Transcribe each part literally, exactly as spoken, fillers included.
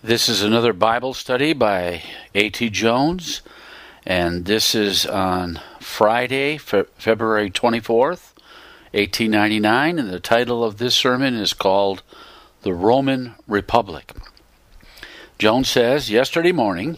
This is another Bible study by A T Jones, and this is on Friday, Fe- February twenty-fourth, eighteen ninety-nine, and the title of this sermon is called The Roman Republic. Jones says, yesterday morning,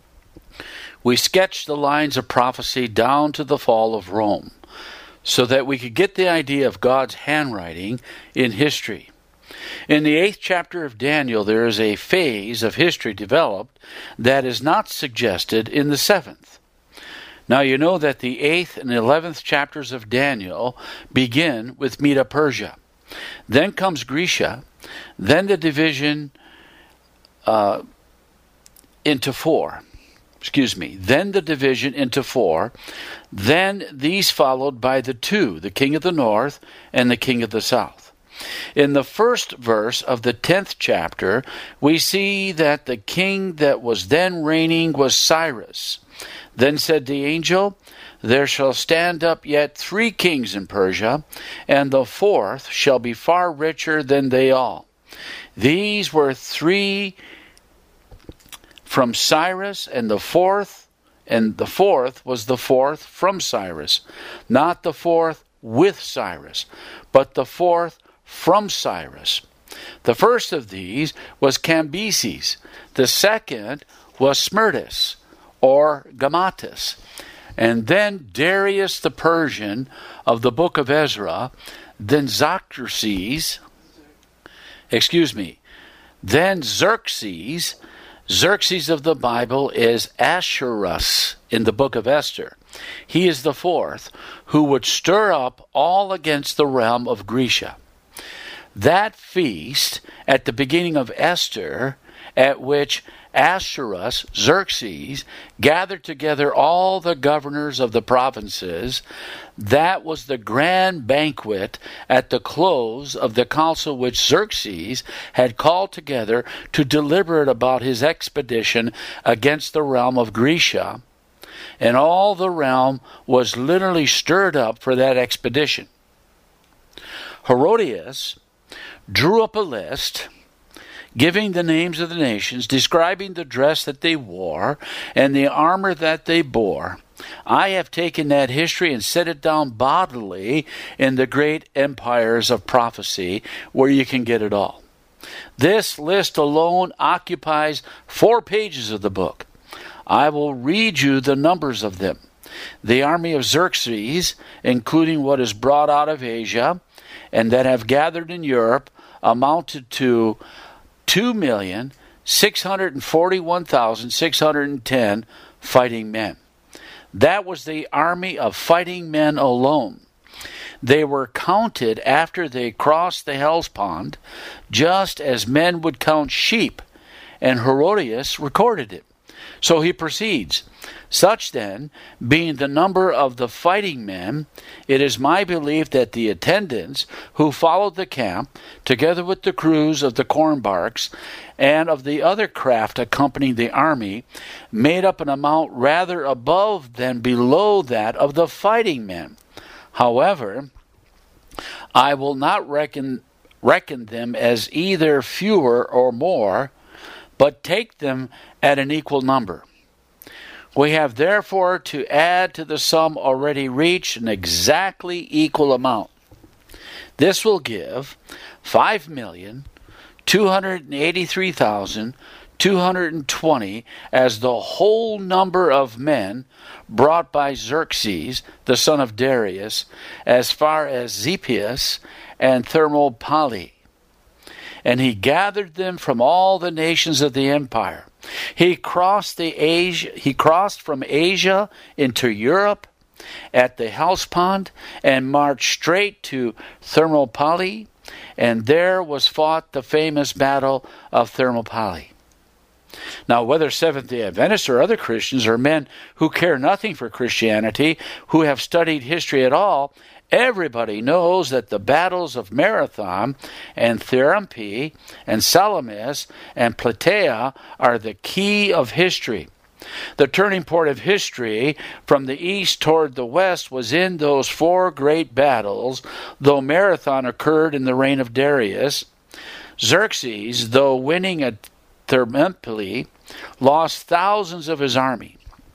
we sketched the lines of prophecy down to the fall of Rome, so that we could get the idea of God's handwriting in history. In the eighth chapter of Daniel, there is a phase of history developed that is not suggested in the seventh. Now you know that the eighth and eleventh chapters of Daniel begin with Medo-Persia. Then comes Grecia, then the division uh, into four. Excuse me, then the division into four, then these followed by the two, the king of the north and the king of the south. In the first verse of the tenth chapter, we see that the king that was then reigning was Cyrus. Then said the angel, there shall stand up yet three kings in Persia, and the fourth shall be far richer than they all. These were three from Cyrus, and the fourth, and the fourth was the fourth from Cyrus, not the fourth with Cyrus, but the fourth from Cyrus. The first of these was Cambyses. The second was Smerdis, or Gamatus. And then Darius the Persian of the book of Ezra, then Xerxes, excuse me, then Xerxes. Xerxes of the Bible is Ahasuerus in the book of Esther. He is the fourth, who would stir up all against the realm of Grecia. That feast at the beginning of Esther, at which Ahasuerus, Xerxes, gathered together all the governors of the provinces, that was the grand banquet at the close of the council which Xerxes had called together to deliberate about his expedition against the realm of Grecia. And all the realm was literally stirred up for that expedition. Herodias drew up a list giving the names of the nations, describing the dress that they wore and the armor that they bore. I have taken that history and set it down bodily in the great empires of prophecy where you can get it all. This list alone occupies four pages of the book. I will read you the numbers of them. The army of Xerxes, including what is brought out of Asia and that have gathered in Europe, amounted to two million six hundred forty-one thousand six hundred ten fighting men. That was the army of fighting men alone. They were counted after they crossed the Hellespont, just as men would count sheep, and Herodias recorded it. So he proceeds. Such then, being the number of the fighting men, it is my belief that the attendants who followed the camp, together with the crews of the corn barks and of the other craft accompanying the army, made up an amount rather above than below that of the fighting men. However, I will not reckon, reckon them as either fewer or more, but take them at an equal number. We have therefore to add to the sum already reached an exactly equal amount. This will give five million two hundred eighty-three thousand two hundred twenty as the whole number of men brought by Xerxes, the son of Darius, as far as Zepias and Thermopylae. And he gathered them from all the nations of the empire. He crossed the Asia, he crossed from Asia into Europe at the Hellespont and marched straight to Thermopylae, and there was fought the famous battle of Thermopylae. Now, whether Seventh-day Adventists or other Christians or men who care nothing for Christianity, who have studied history at all, everybody knows that the battles of Marathon and Thermopylae and Salamis and Plataea are the key of history. The turning point of history from the east toward the west was in those four great battles, though Marathon occurred in the reign of Darius. Xerxes, though winning a Thermopylae lost thousands of his army.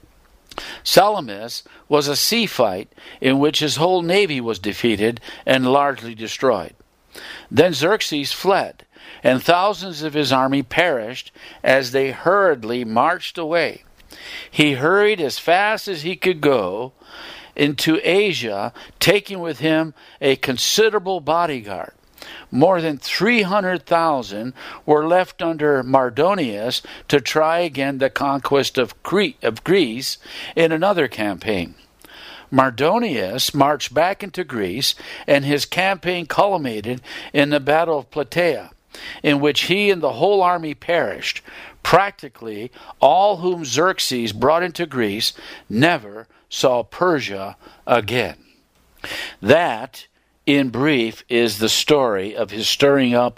Salamis was a sea fight in which his whole navy was defeated and largely destroyed. Then Xerxes fled, and thousands of his army perished as they hurriedly marched away. He hurried as fast as he could go into Asia, taking with him a considerable bodyguard. More than three hundred thousand were left under Mardonius to try again the conquest of, Crete, of Greece in another campaign. Mardonius marched back into Greece, and his campaign culminated in the Battle of Plataea, in which he and the whole army perished. Practically all whom Xerxes brought into Greece never saw Persia again. That, in brief, is the story of his stirring up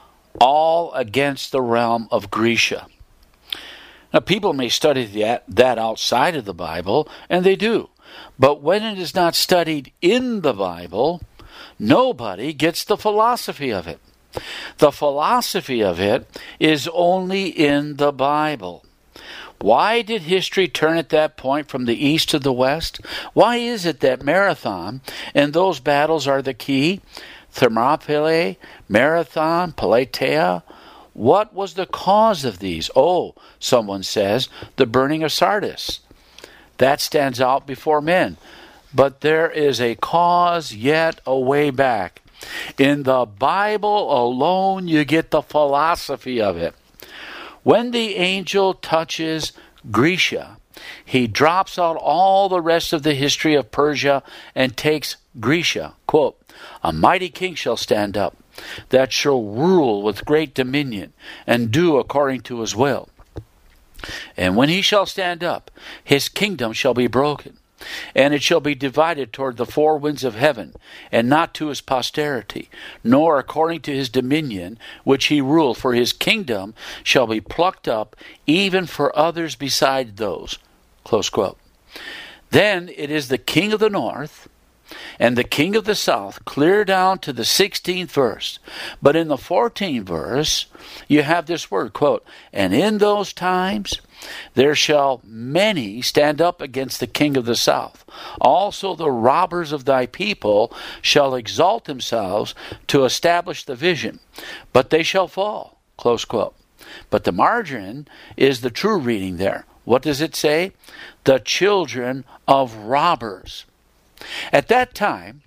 all against the realm of Grecia. Now, people may study that, that outside of the Bible, and they do. But when it is not studied in the Bible, nobody gets the philosophy of it. The philosophy of it is only in the Bible. Why did history turn at that point from the east to the west? Why is it that Marathon and those battles are the key? Thermopylae, Marathon, Plataea. What was the cause of these? Oh, someone says, the burning of Sardis. That stands out before men. But there is a cause yet a way back. In the Bible alone, you get the philosophy of it. When the angel touches Grecia, he drops out all the rest of the history of Persia and takes Grecia. Quote, "A mighty king shall stand up, that shall rule with great dominion, and do according to his will. And when he shall stand up, his kingdom shall be broken, and it shall be divided toward the four winds of heaven, and not to his posterity, nor according to his dominion, which he ruled, for his kingdom shall be plucked up, even for others beside those." Close quote. Then it is the king of the north and the king of the south, clear down to the sixteenth verse. But in the fourteenth verse, you have this word, quote, "And in those times there shall many stand up against the king of the south. Also the robbers of thy people shall exalt themselves to establish the vision, but they shall fall." Close quote. But the margin is the true reading there. What does it say? The children of robbers. At that time,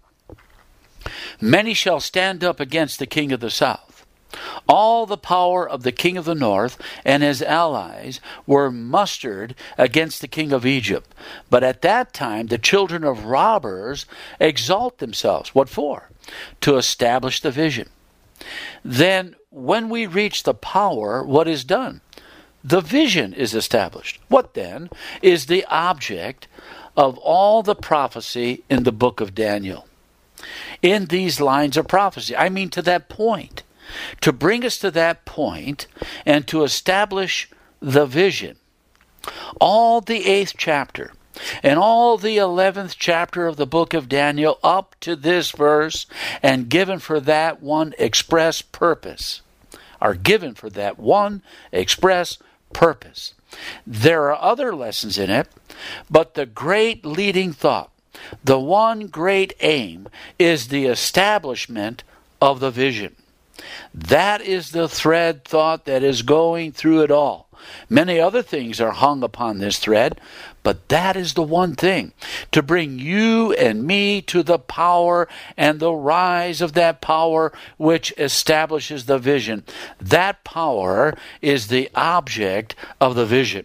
many shall stand up against the king of the south. All the power of the king of the north and his allies were mustered against the king of Egypt. But at that time, the children of robbers exalt themselves. What for? To establish the vision. Then, when we reach the power, what is done? The vision is established. What then is the object of all the prophecy in the book of Daniel? In these lines of prophecy, I mean to that point, to bring us to that point and to establish the vision. All the eighth chapter and all the eleventh chapter of the book of Daniel up to this verse and given for that one express purpose are given for that one express purpose. There are other lessons in it, but the great leading thought, the one great aim, is the establishment of the vision. That is the thread thought that is going through it all. Many other things are hung upon this thread, but that is the one thing, to bring you and me to the power and the rise of that power which establishes the vision. That power is the object of the vision.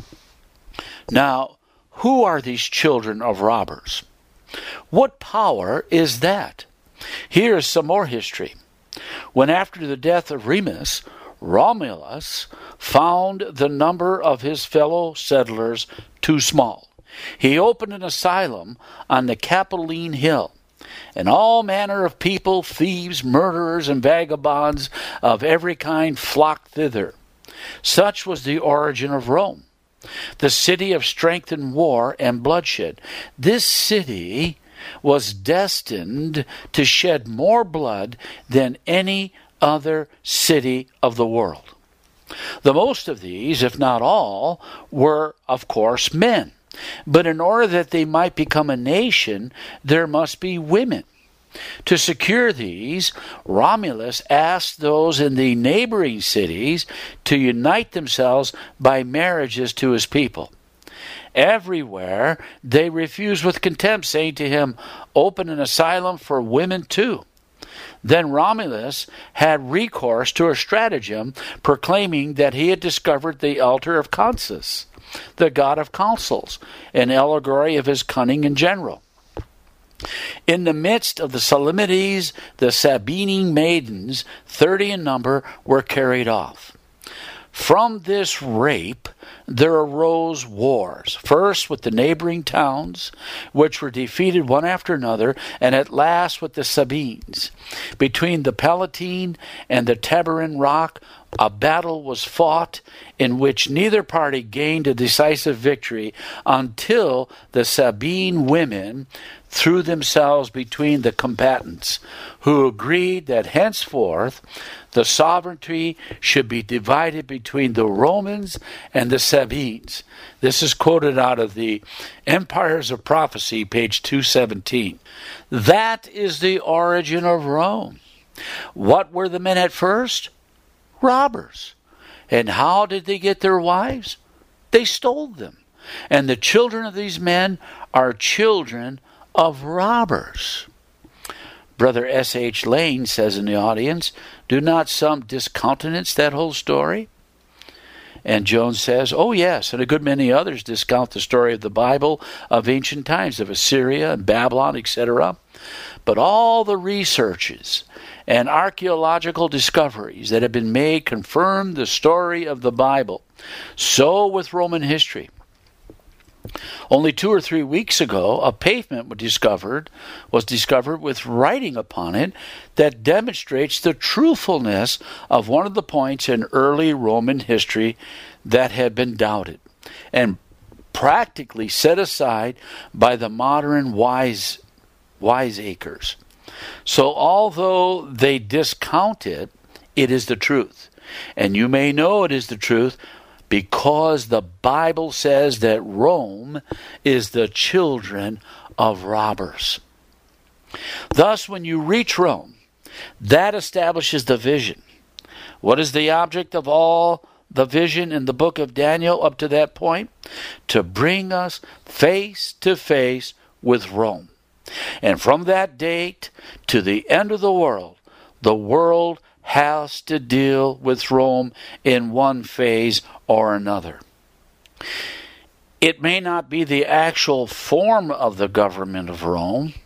Now, who are these children of robbers? What power is that? Here is some more history. When after the death of Remus, Romulus found the number of his fellow settlers too small, he opened an asylum on the Capitoline Hill, and all manner of people, thieves, murderers, and vagabonds of every kind flocked thither. Such was the origin of Rome, the city of strength in war and bloodshed. This city was destined to shed more blood than any other city of the world. The most of these, if not all, were, of course, men. But in order that they might become a nation, there must be women. To secure these, Romulus asked those in the neighboring cities to unite themselves by marriages to his people. Everywhere they refused with contempt, saying to him, "Open an asylum for women too." Then Romulus had recourse to a stratagem, proclaiming that he had discovered the altar of Consus, the god of counsels, an allegory of his cunning in general. In the midst of the solemnities, the Sabine maidens, thirty in number, were carried off. From this rape there arose wars, first with the neighboring towns, which were defeated one after another, and at last with the Sabines. Between the Palatine and the Tiberine rock, a battle was fought in which neither party gained a decisive victory until the Sabine women threw themselves between the combatants, who agreed that henceforth the sovereignty should be divided between the Romans and the Sabines. This is quoted out of the Empires of Prophecy, page two seventeen. That is the origin of Rome. What were the men at first? Robbers. And how did they get their wives? They stole them. And the children of these men are children of robbers. Brother S H Lane says in the audience, "Do not some discountenance that whole story?" And Jones says, "Oh yes, and a good many others discount the story of the Bible of ancient times, of Assyria and Babylon, et cetera. But all the researches and archaeological discoveries that have been made confirm the story of the Bible. So with Roman history. Only two or three weeks ago, a pavement was discovered, was discovered with writing upon it that demonstrates the truthfulness of one of the points in early Roman history that had been doubted and practically set aside by the modern wise wiseacres. So although they discount it, it is the truth. And you may know it is the truth because the Bible says that Rome is the children of robbers. Thus, when you reach Rome, that establishes the vision. What is the object of all the vision in the book of Daniel up to that point? To bring us face to face with Rome. And from that date to the end of the world, the world has to deal with Rome in one phase or another. It may not be the actual form of the government of Rome.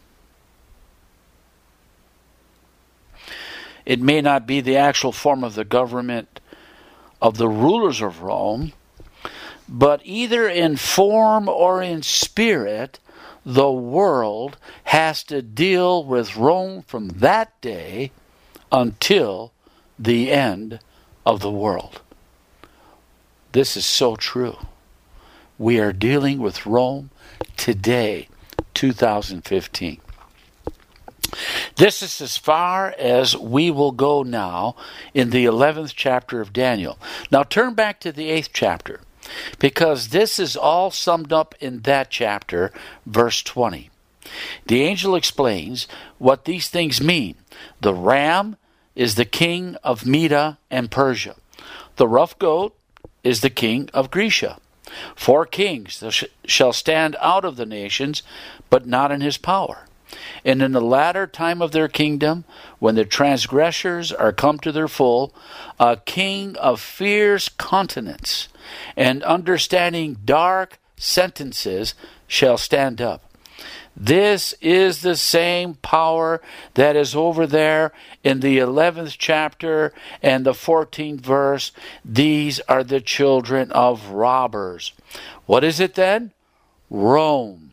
It may not be the actual form of the government of the rulers of Rome, but either in form or in spirit, the world has to deal with Rome from that day until the end of the world. This is so true. We are dealing with Rome today, two thousand fifteen. This is as far as we will go now in the eleventh chapter of Daniel. Now turn back to the eighth chapter, because this is all summed up in that chapter, verse twenty. The angel explains what these things mean. The ram is the king of Media and Persia. The rough goat is the king of Grecia. Four kings shall stand out of the nations, but not in his power. And in the latter time of their kingdom, when the transgressors are come to their full, a king of fierce countenance and understanding dark sentences shall stand up. This is the same power that is over there in the eleventh chapter and the fourteenth verse. These are the children of robbers. What is it then? Rome.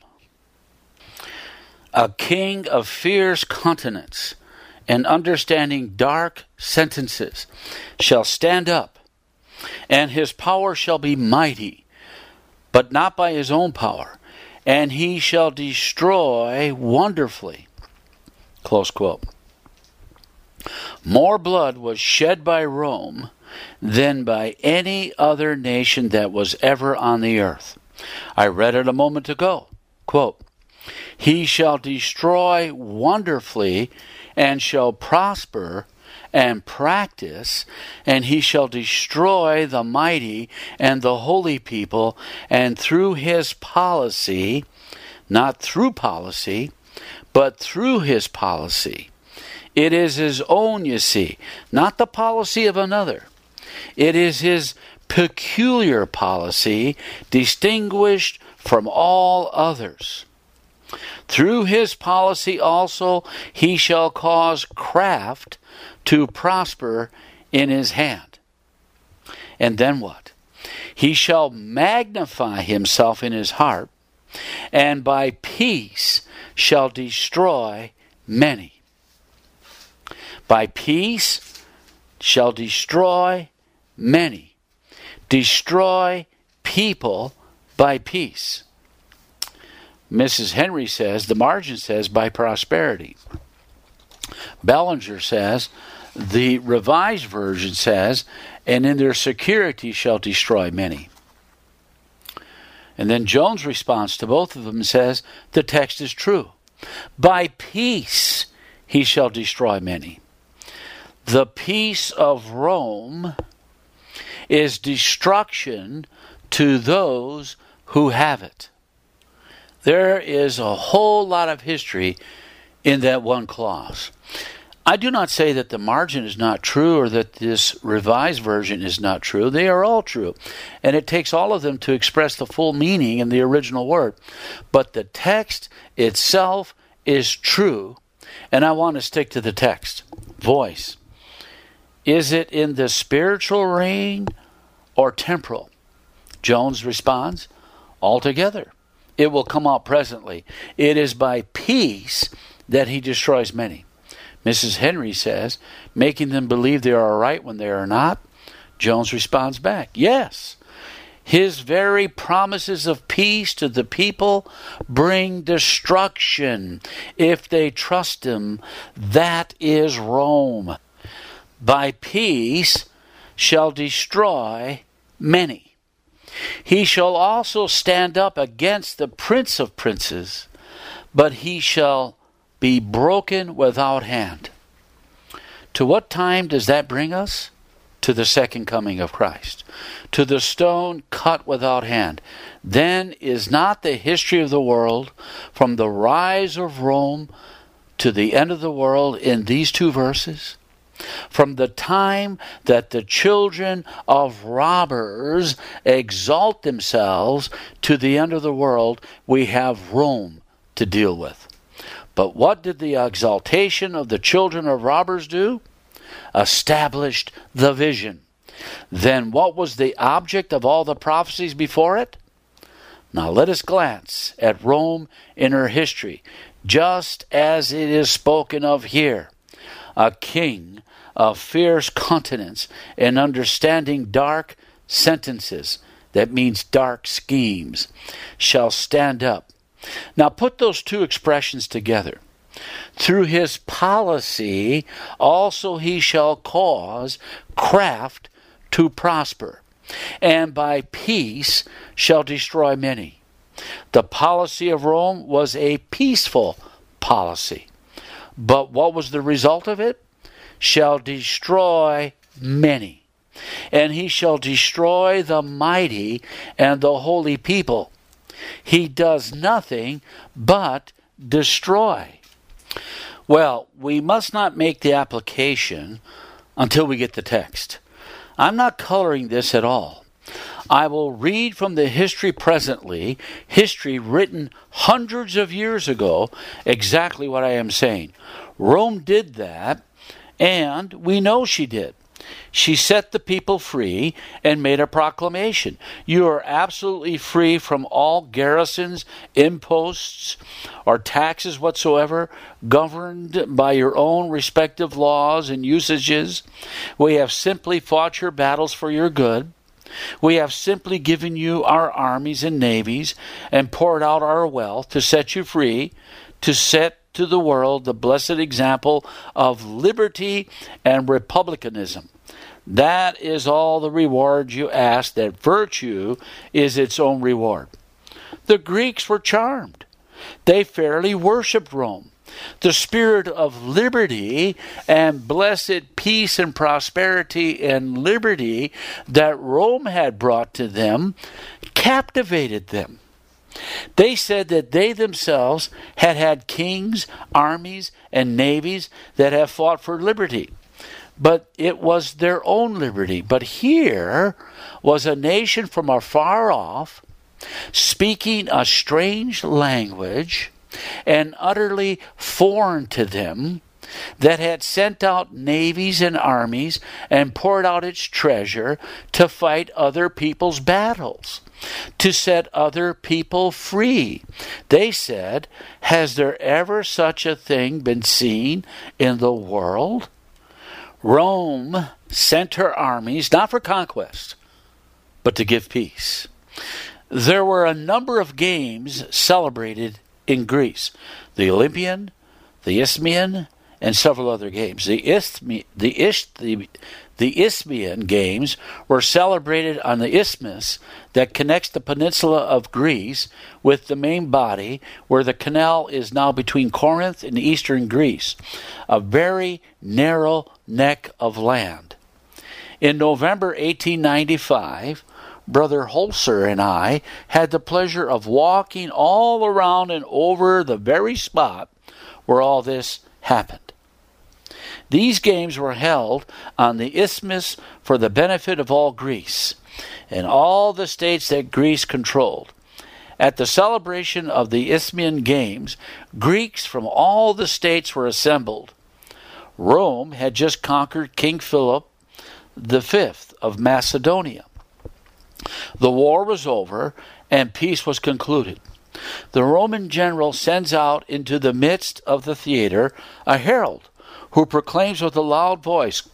A king of fierce countenance and understanding dark sentences shall stand up, and his power shall be mighty, but not by his own power. And he shall destroy wonderfully. Close quote. More blood was shed by Rome than by any other nation that was ever on the earth. I read it a moment ago. Quote, He shall destroy wonderfully and shall prosper and practice, and he shall destroy the mighty and the holy people, and through his policy, not through policy, but through his policy. It is his own, you see, not the policy of another. It is his peculiar policy, distinguished from all others. Through his policy also he shall cause craft to prosper in his hand. And then what? He shall magnify himself in his heart, and by peace shall destroy many. By peace shall destroy many. Destroy people by peace. Missus Henry says, the margin says, by prosperity. Bellinger says, the Revised Version says, and in their security shall destroy many. And then Jones' response to both of them says, the text is true. By peace he shall destroy many. The peace of Rome is destruction to those who have it. There is a whole lot of history in that one clause. I do not say that the margin is not true or that this Revised Version is not true. They are all true. And it takes all of them to express the full meaning in the original word. But the text itself is true. And I want to stick to the text. Voice. Is it in the spiritual reign or temporal? Jones responds, altogether. It will come out presently. It is by peace that he destroys many. Missus Henry says, making them believe they are right when they are not. Jones responds back, yes. His very promises of peace to the people bring destruction if they trust him. That is Rome. By peace shall destroy many. He shall also stand up against the prince of princes, but he shall be broken without hand. To what time does that bring us? To the second coming of Christ. To the stone cut without hand. Then is not the history of the world, from the rise of Rome to the end of the world, in these two verses? From the time that the children of robbers exalt themselves to the end of the world, we have Rome to deal with. But what did the exaltation of the children of robbers do? Established the vision. Then what was the object of all the prophecies before it? Now let us glance at Rome in her history, just as it is spoken of here. A king of fierce countenance and understanding dark sentences, that means dark schemes, shall stand up. Now put those two expressions together. Through his policy also he shall cause craft to prosper, and by peace shall destroy many. The policy of Rome was a peaceful policy. But what was the result of it? Shall destroy many. And he shall destroy the mighty and the holy people. He does nothing but destroy. Well, we must not make the application until we get the text. I'm not coloring this at all. I will read from the history presently, history written hundreds of years ago, exactly what I am saying. Rome did that, and we know she did. She set the people free and made a proclamation. You are absolutely free from all garrisons, imposts, or taxes whatsoever, governed by your own respective laws and usages. We have simply fought your battles for your good. We have simply given you our armies and navies and poured out our wealth to set you free, to set to the world the blessed example of liberty and republicanism. That is all the reward you ask, that virtue is its own reward. The Greeks were charmed. They fairly worshipped Rome. The spirit of liberty and blessed peace and prosperity and liberty that Rome had brought to them captivated them. They said that they themselves had had kings, armies, and navies that have fought for liberty. But it was their own liberty. But here was a nation from afar off, speaking a strange language and utterly foreign to them, that had sent out navies and armies and poured out its treasure to fight other people's battles, to set other people free. They said, has there ever such a thing been seen in the world? Rome sent her armies not for conquest, but to give peace. There were a number of games celebrated in Greece: the Olympian, the Isthmian, and several other games. The Isthmi, the, Ish, the, the Isthmian games were celebrated on the isthmus that connects the peninsula of Greece with the main body, where the canal is now between Corinth and eastern Greece, a very narrow neck of land. In November eighteen ninety-five, Brother Holzer and I had the pleasure of walking all around and over the very spot where all this happened. These games were held on the isthmus for the benefit of all Greece and all the states that Greece controlled. At the celebration of the Isthmian Games, Greeks from all the states were assembled. Rome had just conquered King Philip the Fifth of Macedonia. The war was over and peace was concluded. The Roman general sends out into the midst of the theater a herald who proclaims with a loud voice,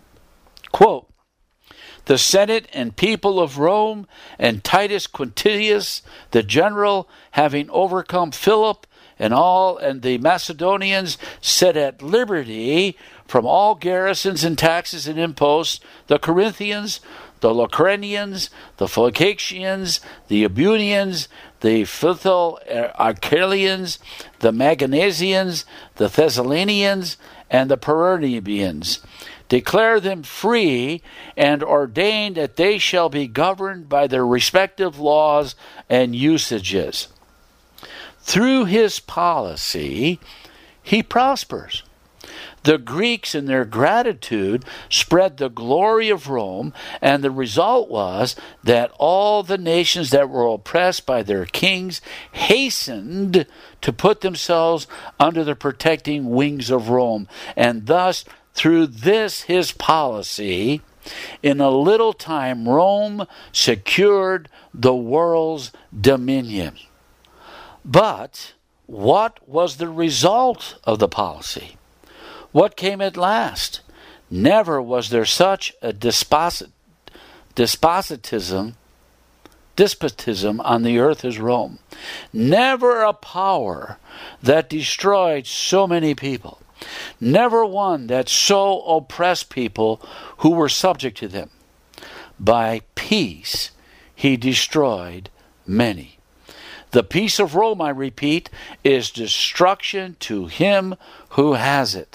quote, "The Senate and people of Rome and Titus Quintilius, the general, having overcome Philip and all and the Macedonians, set at liberty from all garrisons and taxes and imposts the Corinthians, the Locrians, the Phocacians, the Ebunians, the Phthalo-Archelians, the Magnesians, the Thessalonians, and the Perrhaebians. Declare them free, and ordain that they shall be governed by their respective laws and usages." Through his policy, he prospers. The Greeks, in their gratitude, spread the glory of Rome, and the result was that all the nations that were oppressed by their kings hastened to put themselves under the protecting wings of Rome. And thus, through this his policy, in a little time Rome secured the world's dominion. But what was the result of the policy? What came at last? Never was there such a desposit, despotism, despotism on the earth as Rome. Never a power that destroyed so many people. Never one that so oppressed people who were subject to them. By peace he destroyed many. The peace of Rome, I repeat, is destruction to him who has it.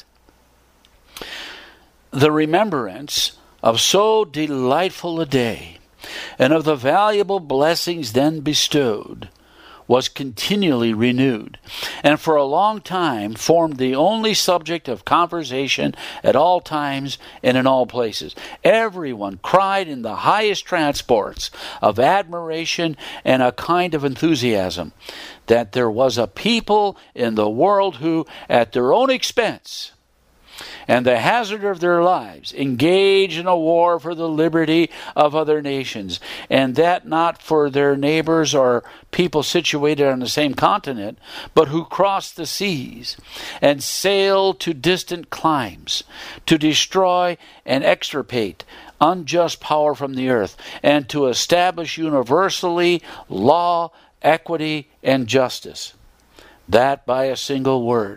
The remembrance of so delightful a day, and of the valuable blessings then bestowed, was continually renewed, and for a long time formed the only subject of conversation at all times and in all places. Everyone cried in the highest transports of admiration and a kind of enthusiasm that there was a people in the world who, at their own expense and the hazard of their lives, engage in a war for the liberty of other nations, and that not for their neighbors or people situated on the same continent, but who cross the seas and sail to distant climes to destroy and extirpate unjust power from the earth, and to establish universally law, equity, and justice. That by a single word,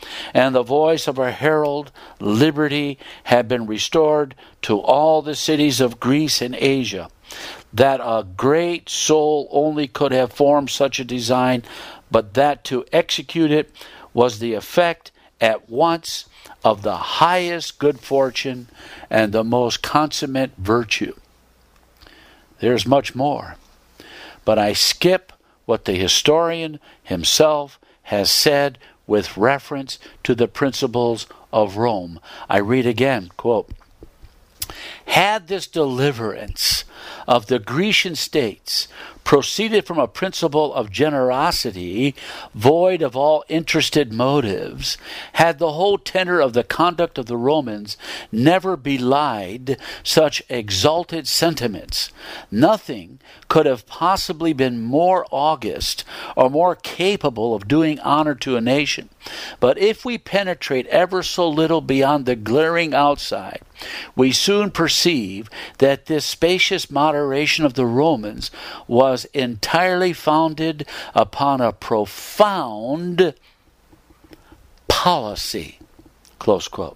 and the voice of a herald, liberty had been restored to all the cities of Greece and Asia. That a great soul only could have formed such a design, but that to execute it was the effect at once of the highest good fortune and the most consummate virtue. There's much more, but I skip what the historian himself has said with reference to the principles of Rome. I read again, quote, "Had this deliverance of the Grecian states proceeded from a principle of generosity, void of all interested motives, had the whole tenor of the conduct of the Romans never belied such exalted sentiments, nothing could have possibly been more august or more capable of doing honor to a nation. But if we penetrate ever so little beyond the glaring outside, we soon perceive that this spacious moderation of the Romans was entirely founded upon a profound policy." Close quote.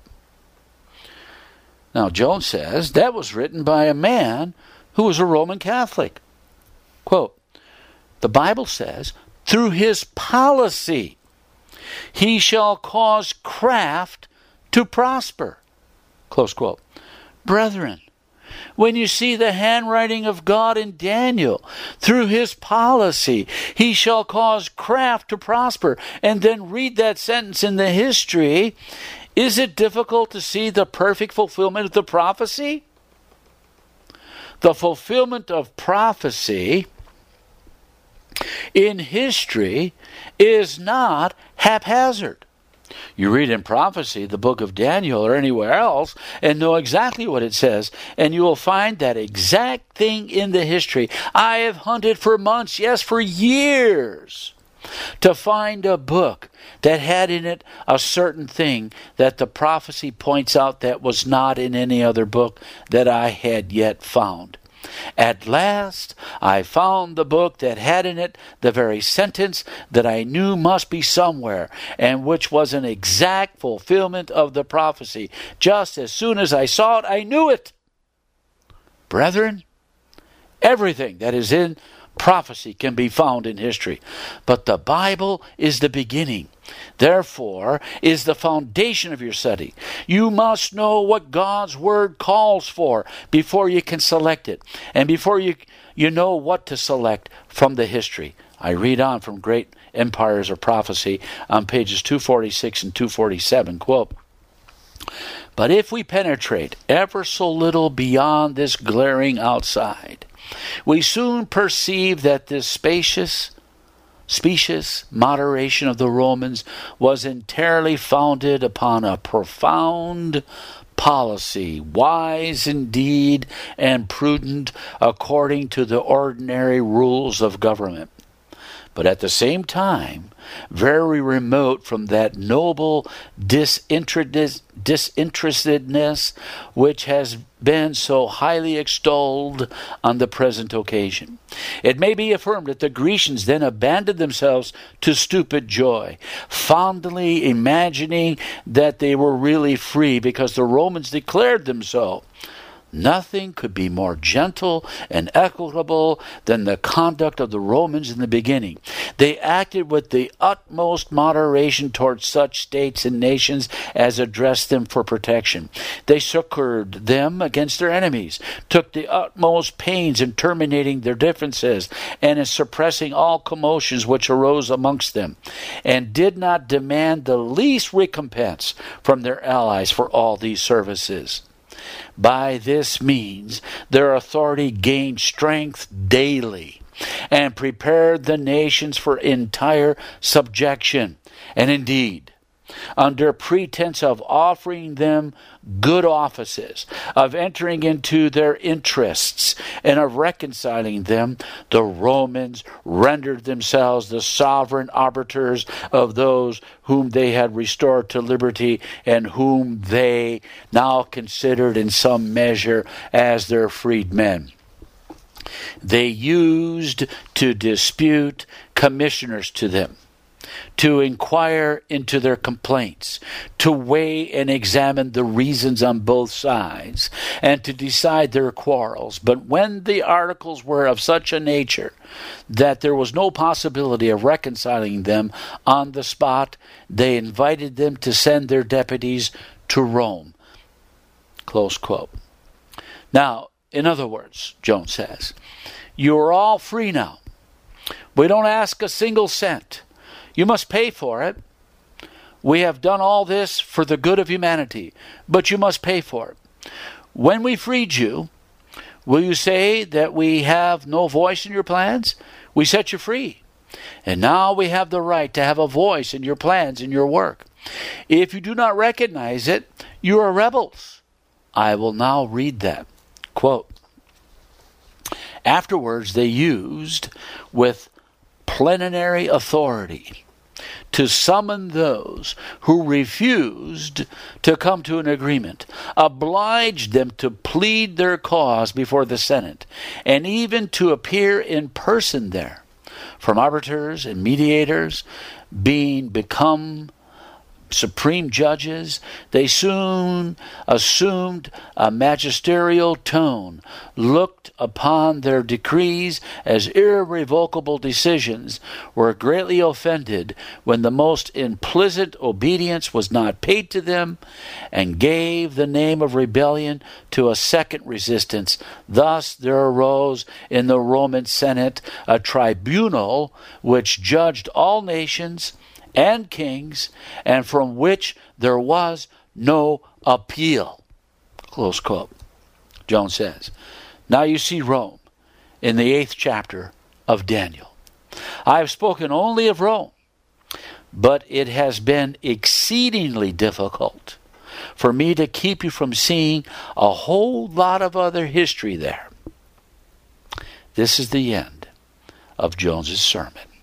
Now, Jones says that was written by a man who was a Roman Catholic. Quote, "The Bible says, through his policy, he shall cause craft to prosper." Close quote. Brethren, when you see the handwriting of God in Daniel, through his policy, he shall cause craft to prosper, and then read that sentence in the history, is it difficult to see the perfect fulfillment of the prophecy? The fulfillment of prophecy in history is not haphazard. You read in prophecy, the book of Daniel or anywhere else, and know exactly what it says, and you will find that exact thing in the history. I have hunted for months, yes, for years, to find a book that had in it a certain thing that the prophecy points out that was not in any other book that I had yet found. At last, I found the book that had in it the very sentence that I knew must be somewhere, and which was an exact fulfillment of the prophecy. Just as soon as I saw it, I knew it. Brethren, everything that is in prophecy can be found in history, but the Bible is the beginning. Therefore, is the foundation of your study. You must know what God's Word calls for before you can select it, and before you, you know what to select from the history. I read on from Great Empires of Prophecy on pages two forty-six and two forty-seven, quote, "But if we penetrate ever so little beyond this glaring outside, we soon perceive that this spacious Specious moderation of the Romans was entirely founded upon a profound policy, wise indeed and prudent according to the ordinary rules of government, but at the same time very remote from that noble disinterestedness which has been so highly extolled on the present occasion. It may be affirmed that the Grecians then abandoned themselves to stupid joy, fondly imagining that they were really free because the Romans declared them so. Nothing could be more gentle and equitable than the conduct of the Romans in the beginning. They acted with the utmost moderation towards such states and nations as addressed them for protection. They succored them against their enemies, took the utmost pains in terminating their differences and in suppressing all commotions which arose amongst them, and did not demand the least recompense from their allies for all these services. By this means, their authority gained strength daily and prepared the nations for entire subjection. And indeed, under pretense of offering them good offices, of entering into their interests, and of reconciling them, the Romans rendered themselves the sovereign arbiters of those whom they had restored to liberty and whom they now considered in some measure as their freedmen. They used to dispute commissioners to them, to inquire into their complaints, to weigh and examine the reasons on both sides, and to decide their quarrels. But when the articles were of such a nature that there was no possibility of reconciling them on the spot, they invited them to send their deputies to Rome. Close quote. Now, in other words, Jones says, you are all free now. We don't ask a single cent. You must pay for it. We have done all this for the good of humanity, but you must pay for it. When we freed you, will you say that we have no voice in your plans? We set you free. And now we have the right to have a voice in your plans and your work. If you do not recognize it, you are rebels. I will now read that. Quote, afterwards they used with plenary authority to summon those who refused to come to an agreement, obliged them to plead their cause before the Senate, and even to appear in person there. From arbiters and mediators being become supreme judges, they soon assumed a magisterial tone, looked upon their decrees as irrevocable decisions, were greatly offended when the most implicit obedience was not paid to them, and gave the name of rebellion to a second resistance. Thus there arose in the Roman Senate a tribunal which judged all nations and kings, and from which there was no appeal. Close quote. Jones says, now you see Rome in the eighth chapter of Daniel. I have spoken only of Rome, but it has been exceedingly difficult for me to keep you from seeing a whole lot of other history there. This is the end of Jones's sermon.